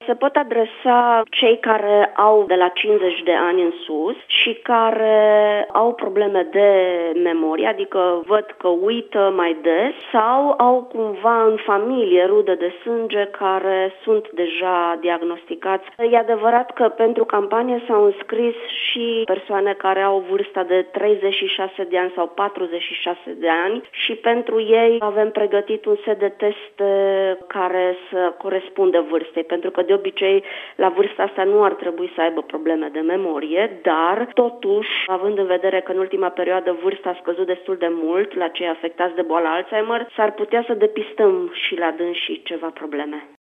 Se pot adresa cei care au de la 50 de ani în sus și care au probleme de memorie, adică văd că uită mai des sau au cumva în familie rude de sânge care sunt deja diagnosticați. E adevărat că pentru campanie s-au înscris și persoane care au vârsta de 36 de ani sau 46 de ani și pentru ei avem pregătit un set de teste care să corespundă vârstei, pentru că de obicei la vârsta asta nu ar trebui să aibă probleme de memorie, dar totuși, având în vedere că în ultima perioadă vârsta a scăzut destul de mult la cei afectați de boala Alzheimer, s-ar putea să depistăm și la dânsii ceva probleme.